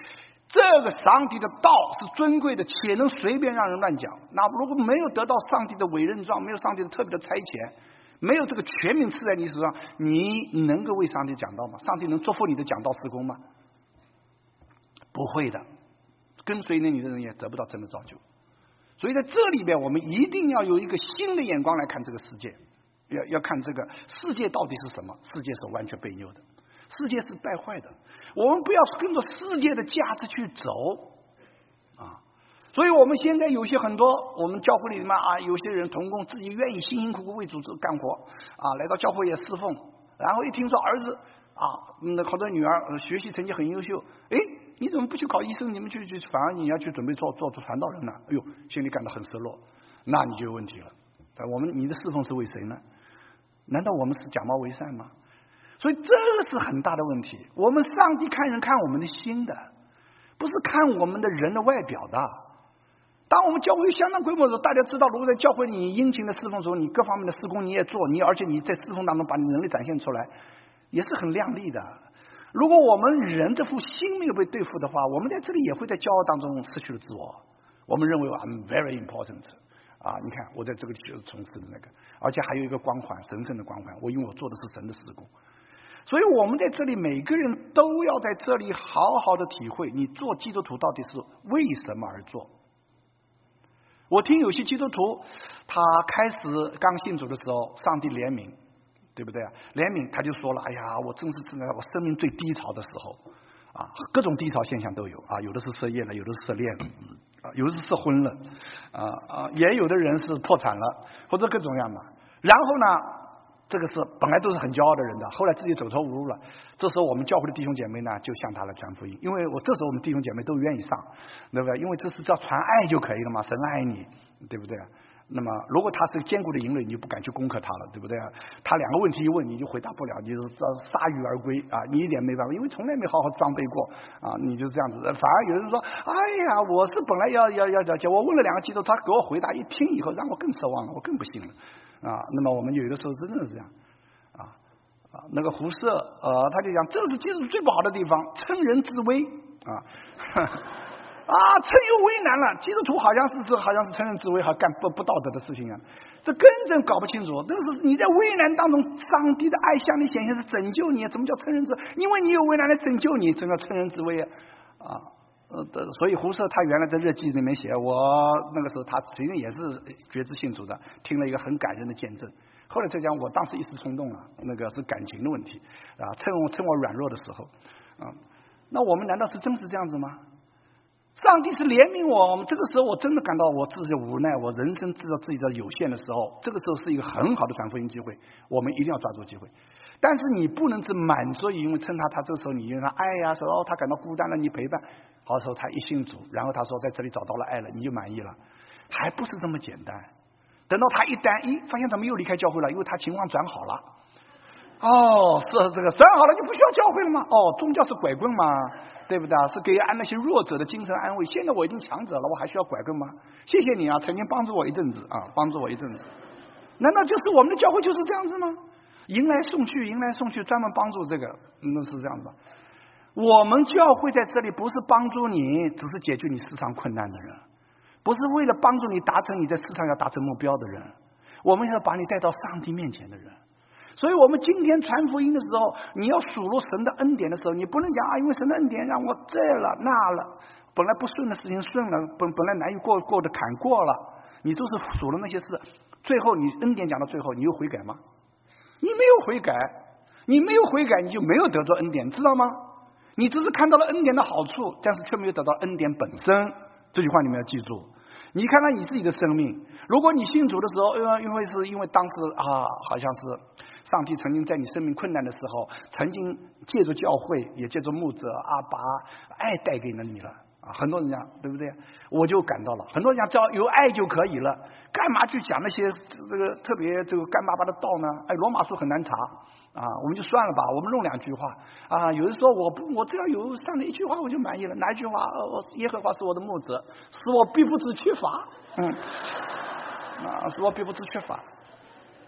这个上帝的道是尊贵的，且能随便让人乱讲。那如果没有得到上帝的委任状，没有上帝的特别的差遣，没有这个权柄赐在你手上，你能够为上帝讲道吗？上帝能祝福你的讲道事工吗？不会的，跟随你的人也得不到真的造就。所以在这里边，我们一定要有一个新的眼光来看这个世界，要要看这个世界到底是什么？世界是完全悖谬的，世界是败坏的。我们不要跟着世界的价值去走啊！所以我们现在有些很多我们教会里面啊，有些人同工自己愿意辛辛苦苦为主干活啊，来到教会也侍奉，然后一听说儿子啊，那或者女儿学习成绩很优秀，哎，你怎么不去考医生？你们去去，反而你要去准备做做做传道人呢？哎呦，心里感到很失落，那你就有问题了。我们你的侍奉是为谁呢？难道我们是假冒为善吗？所以这个是很大的问题。我们上帝看人看我们的心的，不是看我们的人的外表的。当我们教会相当规模的时候，大家知道，如果在教会里你殷勤的侍奉的时候，你各方面的事工你也做，你而且你在侍奉当中把你能力展现出来，也是很亮丽的。如果我们人这副心没有被对付的话，我们在这里也会在骄傲当中失去了自我。我们认为 I'm very important 啊，你看我在这个就是从事的那个，而且还有一个光环，神圣的光环，我因为我做的是神的事工。所以我们在这里每个人都要在这里好好的体会，你做基督徒到底是为什么而做。我听有些基督徒他开始刚信主的时候，上帝怜悯，对不对啊？怜悯他就说了，哎呀，我正是正在我生命最低潮的时候啊，各种低潮现象都有啊，有的是失业了，有的是失恋了，啊，有的是失婚了，啊啊，也有的人是破产了，或者各种样的。然后呢，这个是本来都是很骄傲的人的，后来自己走投无路了。这时候我们教会的弟兄姐妹呢，就向他来传福音，因为我这时候我们弟兄姐妹都愿意上，对不对？因为这是叫传爱就可以了嘛，神爱你，对不对？那么如果他是坚固的营垒，你就不敢去攻克他了，对不对？他两个问题一问你就回答不了，你就铩羽而归啊，你一点没办法，因为从来没好好装备过啊，你就这样子。反而有人说，哎呀，我是本来要要要了解，我问了两个基督徒，他给我回答，一听以后让我更失望了，我更不信了啊。那么我们有的时候真的是这样啊啊，那个胡适呃，他就讲，这是基督最不好的地方，趁人之危啊。啊，趁有为难了，基督徒好像是是好像是趁人之危，还干不不道德的事情啊！这根本搞不清楚。但是你在危难当中，上帝的爱向你显现是拯救你，怎么叫趁人之危？因为你有危难来拯救你，怎么叫趁人之危啊？啊，呃，所以胡适他原来在日记里面写，我那个时候他其实也是觉知信主的，听了一个很感人的见证。后来再讲，我当时一时冲动了，那个是感情的问题啊，趁我趁我软弱的时候啊，那我们难道是真是这样子吗？上帝是怜悯我，这个时候我真的感到我自己的无奈，我人生知道自己的有限的时候，这个时候是一个很好的传福音机会，我们一定要抓住机会。但是你不能是满足于因为趁他他这个时候你因为他爱呀，说哦他感到孤单了，你陪伴，好时候他一信主，然后他说在这里找到了爱了，你就满意了，还不是这么简单。等到他一单一发现他们又离开教会了，因为他情况转好了。哦，是这个转好了就不需要教会了吗？哦，宗教是拐棍吗？对不对？是给安那些弱者的精神安慰。现在我已经强者了，我还需要拐棍吗？谢谢你啊，曾经帮助我一阵子啊，帮助我一阵子。难道就是我们的教会就是这样子吗？迎来送去，迎来送去，专门帮助这个，那是这样的。我们教会在这里不是帮助你，只是解决你世上困难的人，不是为了帮助你达成你在世上要达成目标的人，我们要把你带到上帝面前的人。所以我们今天传福音的时候，你要数落神的恩典的时候，你不能讲啊，因为神的恩典让我这了那了，本来不顺的事情顺了，本本来难以过过的坎过了，你都是数了那些事，最后你恩典讲到最后，你有悔改吗？你没有悔改，你没有悔改，你就没有得到恩典，知道吗？你只是看到了恩典的好处，但是却没有得到恩典本身。这句话你们要记住。你看看你自己的生命，如果你信主的时候，因为因为是因为当时啊，好像是上帝曾经在你生命困难的时候，曾经借助教会，也借助牧者啊，把爱带给了你了啊。很多人讲，对不对？我就感到了，很多人讲只要有爱就可以了，干嘛去讲那些这个特别这个干巴巴的道呢？哎，罗马书很难查啊，我们就算了吧，我们弄两句话啊。有人说我不，我只要有上的一句话我就满意了，哪一句话？我耶和华是我的牧者，使我必不致缺乏。嗯，啊，使我必不致缺乏。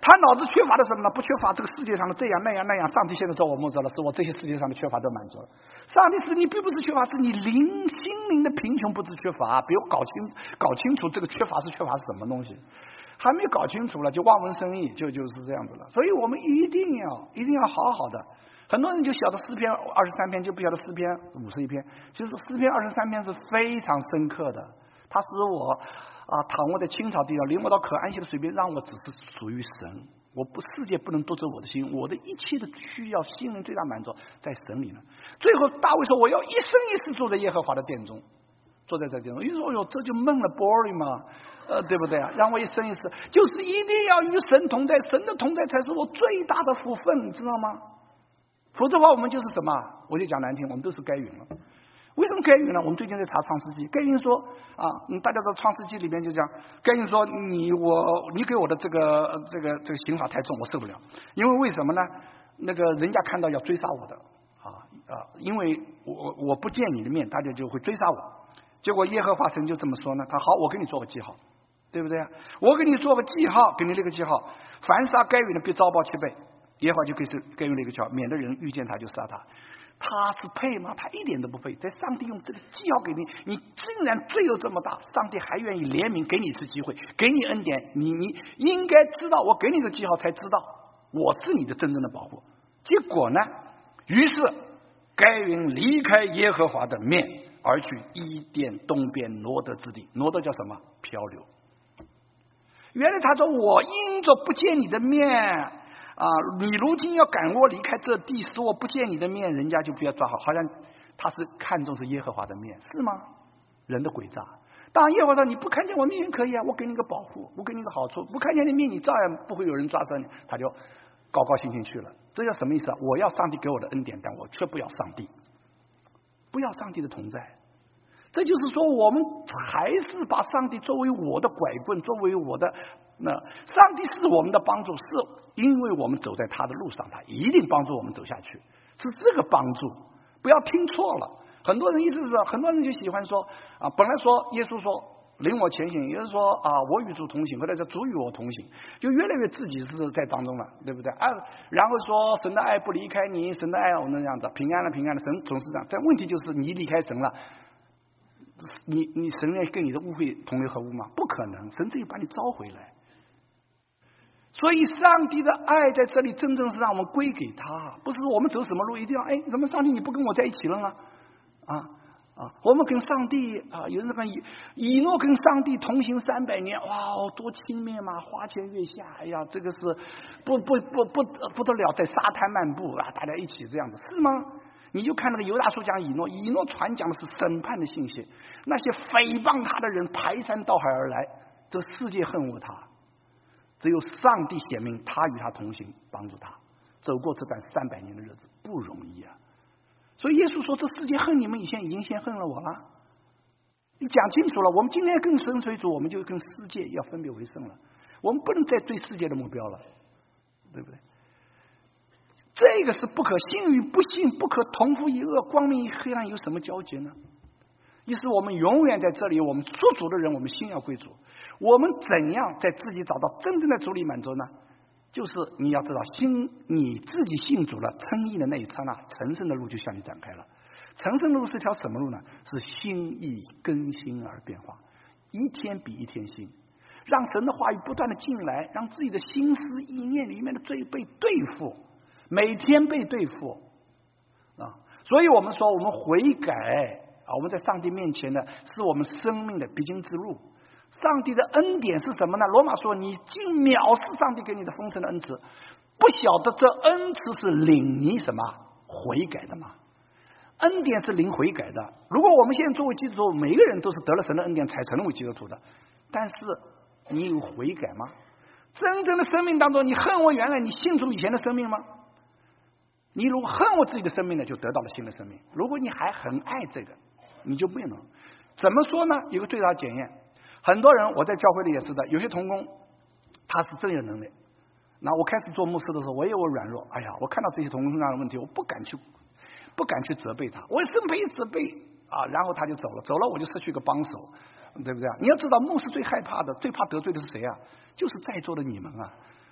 他脑子缺乏的什么呢？不缺乏这个世界上的这样那样那样。上帝现在做我梦着了，是我这些世界上的缺乏都满足了。上帝是你并不是缺乏，是你灵心灵的贫穷不是缺乏。比如搞清搞清楚这个缺乏是缺乏是什么东西，还没搞清楚了就望文生义，就就是这样子了。所以我们一定要一定要好好的。很多人就晓得诗篇二十三篇，就不晓得诗篇五十一篇。其实诗篇二十三篇是非常深刻的，它使我啊躺卧在青草地上，领我到可安息的水边，让我只是属于神。我不世界不能夺走我的心，我的一切的需要，心灵最大满足在神里呢。最后大卫说：“我要一生一世坐在耶和华的殿中，坐在这殿中。”你说：“哟，这就闷了 boring 嘛？呃，对不对啊？让我一生一世，就是一定要与神同在，神的同在才是我最大的福分，你知道吗？否则的话，我们就是什么？我就讲难听，我们都是该隐了。为什么该隐呢？我们最近在查创世纪，该隐说啊，大家知道创世纪里面就讲，该隐说你我你给我的这个这个这个刑罚太重，我受不了。因为为什么呢？那个人家看到要追杀我的啊啊，因为我我不见你的面，大家就会追杀我。结果耶和华神就这么说呢，他好，我给你做个记号，对不对啊？我给你做个记号，给你那个记号，凡杀该隐的必遭报七倍。耶和华就给是给予了一个叫，免得人遇见他就杀他。他是配吗？他一点都不配。在上帝用这个记号给你，你竟然罪有这么大，上帝还愿意怜悯，给你一次机会，给你恩典，你你应该知道，我给你的记号才知道我是你的真正的保护。结果呢？于是该隐离开耶和华的面，而去伊甸东边挪得之地。挪得叫什么？漂流。原来他说我因着不见你的面。啊！你如今要赶我离开这地，使我不见你的面，人家就不要抓好，好像他是看重是耶和华的面，是吗？人的诡诈。当然耶和华说你不看见我面可以啊，我给你个保护，我给你个好处，不看见你面你照样不会有人抓伤你，他就高高兴兴去了。这叫什么意思啊？我要上帝给我的恩典，但我却不要上帝，不要上帝的同在。这就是说，我们还是把上帝作为我的拐棍，作为我的那上帝是我们的帮助，是因为我们走在他的路上，他一定帮助我们走下去，是这个帮助，不要听错了。很多人一直是，很多人就喜欢说啊，本来说耶稣说领我前行，也就是说啊，我与主同行，或者叫主与我同行，就越来越自己是在当中了，对不对啊？然后说神的爱不离开你，神的爱我们这样子平安了，平安了，神总是这样。但问题就是你离开神了。你你神愿跟你的污秽同流合污吗？不可能，神只有把你招回来。所以上帝的爱在这里真正是让我们归给他，不是我们走什么路一定要哎，怎么上帝你不跟我在一起了呢？啊啊，我们跟上帝啊，有人说以以诺跟上帝同行三百年，哇，多亲密嘛，花前月下，哎呀，这个是不不不不不得了，在沙滩漫步啊，大家一起这样子，是吗？你就看那个犹大书讲以诺，以诺传讲的是审判的信息，那些诽谤他的人排山倒海而来，这世界恨恶他，只有上帝显明他与他同行，帮助他走过这段三百年的日子，不容易啊。所以耶稣说这世界恨你们以前已经先恨了我了，你讲清楚了，我们今天跟神水主，我们就跟世界要分别为圣了，我们不能再对世界的目标了，对不对？这个是不可信与不信，不可同父异恶，光明与黑暗有什么交集呢？意思我们永远在这里，我们做主的人，我们心要归主。我们怎样在自己找到真正的主里满足呢？就是你要知道，心你自己信主了，称义的那一刹那，成圣的路就向你展开了。成圣的路是条什么路呢？是心意更新而变化，一天比一天新，让神的话语不断的进来，让自己的心思意念里面的罪被对付。每天被对付啊，所以我们说我们悔改啊，我们在上帝面前呢，是我们生命的必经之路。上帝的恩典是什么呢？罗马说你竟藐视上帝给你的丰盛的恩赐，不晓得这恩赐是领你什么悔改的吗？恩典是领悔改的。如果我们现在作为基督徒，每个人都是得了神的恩典才成为基督徒的，但是你有悔改吗？真正的生命当中，你恨我原来你信主以前的生命吗？你如果恨我自己的生命呢，就得到了新的生命。如果你还很爱这个，你就不能。怎么说呢？有个最大检验。很多人我在教会里也是的，有些同工他是真有能力。那我开始做牧师的时候，我也有软弱。哎呀，我看到这些同工身上的问题，我不敢去，不敢去责备他，我生怕一责备啊，然后他就走了，走了我就失去一个帮手，对不对？你要知道，牧师最害怕的、最怕得罪的是谁啊？就是在座的你们啊。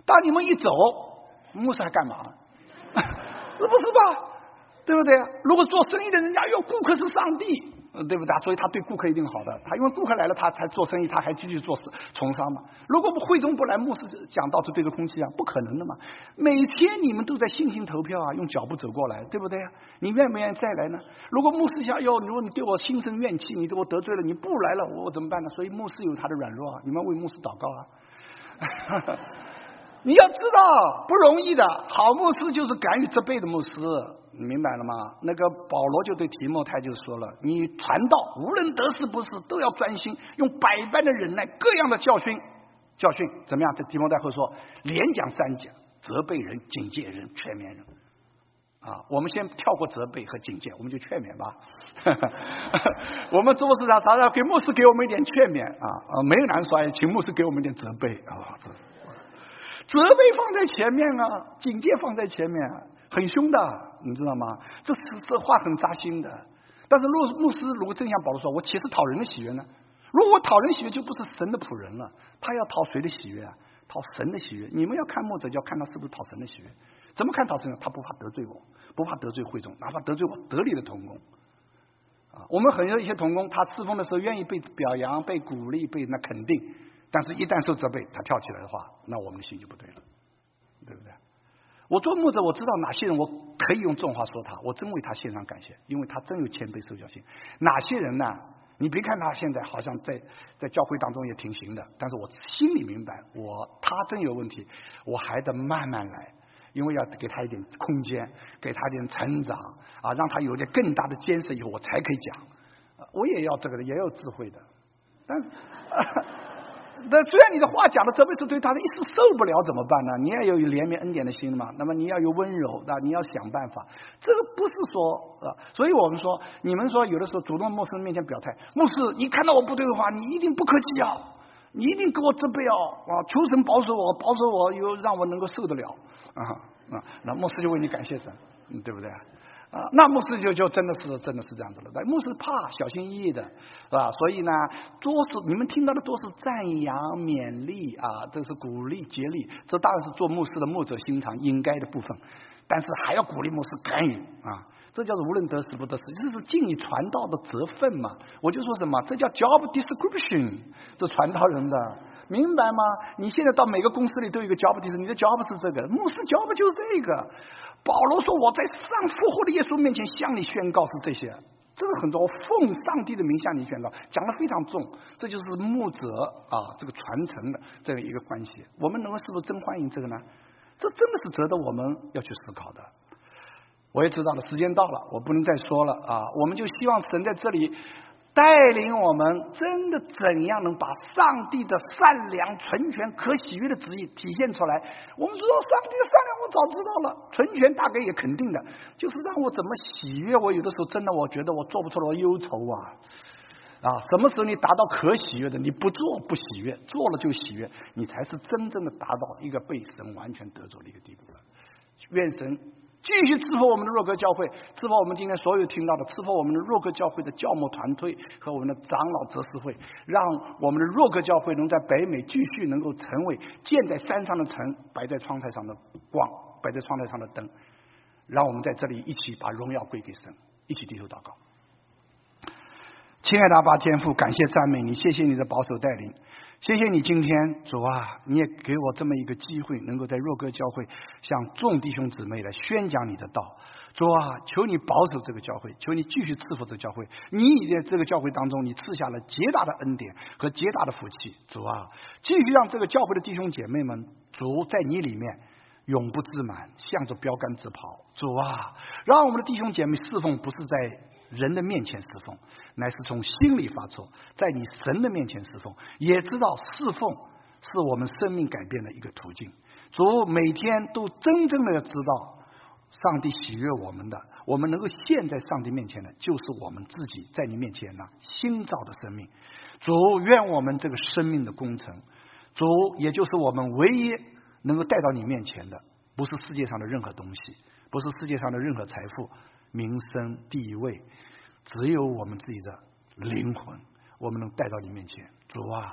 当你们一走，牧师还干嘛？是不是吧？对不对？如果做生意的人家哟，顾客是上帝，对不对？所以他对顾客一定好的，他因为顾客来了，他才做生意，他还继续做从商嘛。如果会中不来，牧师讲道是对着空气啊，不可能的嘛。每天你们都在信心投票啊，用脚步走过来，对不对啊？你愿不愿意再来呢？如果牧师想哟，如果你对我心生怨气，你对我得罪了，你不来了，我怎么办呢？所以牧师有他的软弱啊，你们为牧师祷告啊。你要知道不容易的，好牧师就是敢于责备的牧师，你明白了吗？那个保罗就对提摩太就说了，你传道无论得势不是都要专心，用百般的忍耐，各样的教训教训怎么样？这提摩太后说，连讲三讲，责备人，警戒人，劝勉人啊。我们先跳过责备和警戒，我们就劝勉吧。我们做事上常常给牧师给我们一点劝勉啊啊，没有难说，请牧师给我们一点责备啊。责备放在前面啊，警戒放在前面，很凶的，你知道吗？这是这话很扎心的。但是若牧师如果正像保罗说，我岂是讨人的喜悦呢？如果我讨人喜悦，就不是神的仆人了。他要讨谁的喜悦啊？讨神的喜悦。你们要看牧者，就要看他是不是讨神的喜悦。怎么看讨神呢？他不怕得罪我，不怕得罪会众，哪怕得罪我得力的同工啊。我们很多一些同工，他侍奉的时候愿意被表扬、被鼓励、被那肯定。但是，一旦受责备，他跳起来的话，那我们的心就不对了，对不对？我做牧者，我知道哪些人我可以用重话说他，我真为他献上感谢，因为他真有谦卑受教性。哪些人呢？你别看他现在好像在在教会当中也挺行的，但是我心里明白，我他真有问题，我还得慢慢来，因为要给他一点空间，给他一点成长啊，让他有点更大的见识以后，我才可以讲。我也要这个的，也有智慧的，但是。那虽然你的话讲的责备是对他的，一时受不了怎么办呢？你也有怜悯恩典的心嘛，那么你要有温柔，那你要想办法。这个不是说啊，所以我们说，你们说有的时候主动牧师面前表态，牧师你看到我不对的话，你一定不客气啊，你一定给我责备哦啊，求神保守我，保守我又让我能够受得了啊啊，那牧师就为你感谢神，嗯，对不对？啊，那牧师就就真的是真的是这样子了。牧师怕小心翼翼的，是吧？所以呢，多是你们听到的都是赞扬、勉励啊，这是鼓励、竭力，这当然是做牧师的牧者心肠应该的部分。但是还要鼓励牧师干预啊，这叫做无论得时不得时，这是尽你传道的责分嘛。我就说什么，这叫 job description， 这传道人的。明白吗？你现在到每个公司里都有一个 job description， 你的 job 是这个，牧师 job 就是这个。保罗说：“我在上复活的耶稣面前向你宣告是这些，这个很多奉上帝的名向你宣告，讲得非常重。这就是牧者啊，这个传承的这样一个关系。我们能够是不是真欢迎这个呢？这真的是值得我们要去思考的。我也知道了，时间到了，我不能再说了啊！我们就希望神在这里。”带领我们真的怎样能把上帝的善良、纯全、可喜悦的旨意体现出来？我们说上帝的善良我早知道了，纯全大概也肯定的，就是让我怎么喜悦。我有的时候真的我觉得我做不出来，我忧愁啊啊！什么时候你达到可喜悦的，你不做不喜悦，做了就喜悦，你才是真正的达到一个被神完全得着的一个地步了。愿神继续赐福我们的若歌教会，赐福我们今天所有听到的，赐福我们的若歌教会的教牧团队和我们的长老执事会，让我们的若歌教会能在北美继续能够成为建在山上的城，摆在窗台上的光，摆在窗台上的灯，让我们在这里一起把荣耀归给神，一起低头祷告。亲爱的阿爸天父，感谢赞美你，谢谢你的保守带领，谢谢你今天主啊，你也给我这么一个机会，能够在若歌教会向众弟兄姊妹来宣讲你的道。主啊，求你保守这个教会，求你继续赐福这个教会。你已在这个教会当中，你赐下了极大的恩典和极大的福气。主啊，继续让这个教会的弟兄姐妹们，主在你里面永不自满，向着标杆直跑。主啊，让我们的弟兄姐妹侍奉不是在人的面前侍奉，乃是从心里发出，在你神的面前侍奉，也知道侍奉是我们生命改变的一个途径。主每天都真正的知道上帝喜悦我们的，我们能够现在上帝面前的，就是我们自己在你面前呢新造的生命。主，愿我们这个生命的工程，主也就是我们唯一能够带到你面前的，不是世界上的任何东西，不是世界上的任何财富、名声、地位，只有我们自己的灵魂，我们能带到你面前。主啊，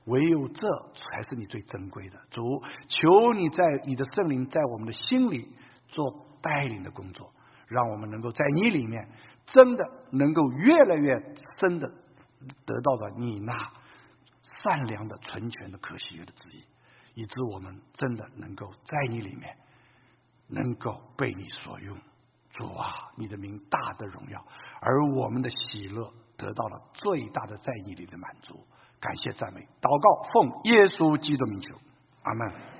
唯有这才是你最珍贵的。主，求你在你的圣灵在我们的心里做带领的工作，让我们能够在你里面真的能够越来越深的得到了你那善良的、纯全的、可喜悦的旨意，以致我们真的能够在你里面能够被你所用。主啊，你的名大的荣耀，而我们的喜乐得到了最大的在你里的满足。感谢赞美，祷告奉耶稣基督名求，阿们。